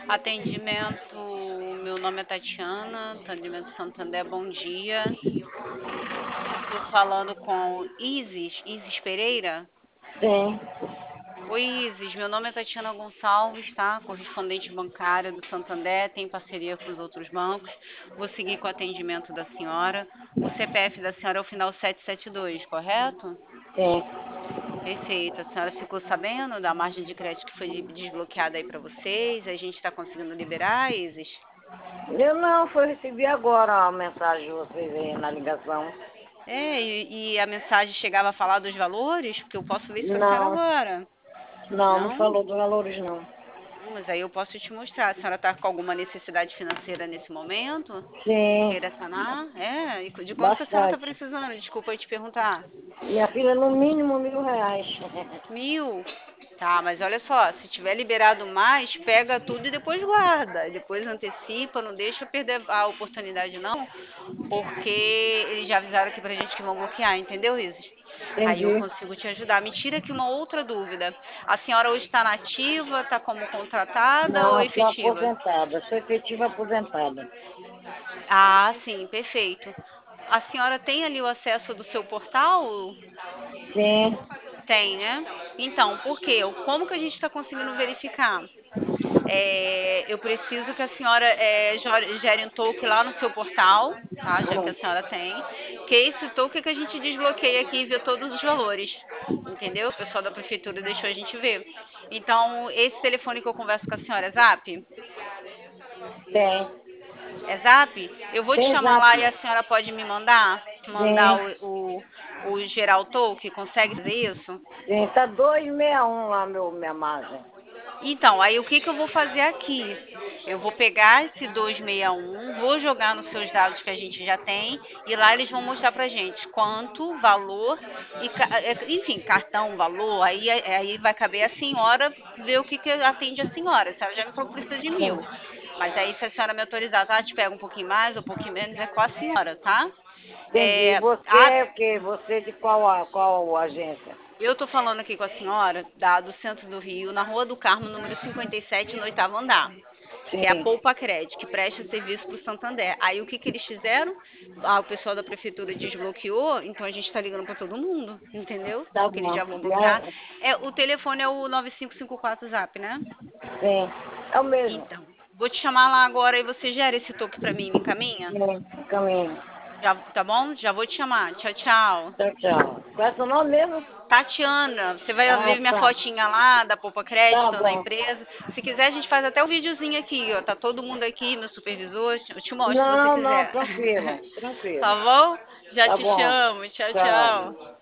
Atendimento, meu nome é Tatiana, atendimento Santander, bom dia. Estou falando com Isis Pereira. Sim, Oi, Isis, meu nome é Tatiana Gonçalves, tá? Correspondente bancária do Santander, tem parceria com os outros bancos. Vou seguir com o atendimento da senhora. O CPF da senhora é o final 772, correto? sim. Perfeito. A senhora ficou sabendo da margem de crédito que foi desbloqueada aí para vocês? A gente está conseguindo liberar, Isis? Eu não, foi receber agora a mensagem de vocês aí na ligação. É, e a mensagem chegava a falar dos valores? Porque eu posso ver isso com a senhora Não, agora. não Não? falou dos valores não. Mas aí eu posso te mostrar. A senhora está com alguma necessidade financeira nesse momento? Sim, Queira sanar? É, e de quanto que a senhora está bastante. precisando? Desculpa eu te perguntar. Minha filha, no mínimo R$ 1.000. 1.000? Tá, mas olha só, se tiver liberado mais, pega tudo e depois guarda. E depois antecipa, não deixa perder a oportunidade não, porque eles já avisaram aqui pra gente que vão bloquear, entendeu, Isis? Aí eu Entendi. consigo te ajudar. Me tira aqui uma outra dúvida. A senhora hoje está nativa, está como contratada ou Não, sou efetiva? aposentada, sou efetiva aposentada. Ah, sim, perfeito. A senhora tem ali o acesso do seu portal? Sim, Tem, né? Então, por quê? Como que a gente está conseguindo verificar? Eu preciso que a senhora gere um token lá no seu portal, tá? Já que a senhora tem. Que esse token que a gente desbloqueia aqui e vê todos os valores. Entendeu? O pessoal da prefeitura deixou a gente ver. Então, esse telefone que eu converso com a senhora é Zap? tem. É Zap? Eu vou te Tem chamar zap. lá e a senhora pode me mandar? Mandar Sim, o geral token? Consegue fazer isso? sim. Tá 261 lá, minha margem. Então, aí o que que eu vou fazer aqui? Eu vou pegar esse 261, vou jogar nos seus dados que a gente já tem e lá eles vão mostrar pra gente quanto, valor e, enfim, cartão, valor. Aí vai caber a senhora ver o que que atende a senhora. A senhora já me falou que precisa de Sim. 1.000. Mas aí, se a senhora me autorizar, tá? Te pega um pouquinho mais ou um pouquinho menos, é com a senhora, tá? Entendi. É, Você a, é o quê? Você é de qual agência? Eu tô falando aqui com a senhora do centro do Rio, na Rua do Carmo, número 57, no oitavo andar, que é a Sim. Poupa Cred, que presta serviço para o Santander. Aí o que que eles fizeram? O pessoal da prefeitura desbloqueou, então a gente está ligando para todo mundo, entendeu? Tá Porque eles bom. já vão bloquear. O telefone é o 9554 Zap, né? Sim. É o mesmo. Então, vou te chamar lá agora e você gera esse toque para mim, e me encaminha? Sim, caminho. Já, tá bom? Já vou te chamar. Tchau, tchau. Tchau, tchau. Qual é seu nome mesmo? Tatiana, você vai Ah, ver minha tá. fotinha lá da Poupa Tá Crédito, da bom. empresa. Se quiser, a gente faz até um videozinho aqui, ó. Tá todo mundo aqui, meu supervisor. Eu te mostro se você Não, não, quiser. tranquilo. Tranquilo. Tá bom? Já Tá te bom. chamo. Tchau, Tchau. tchau.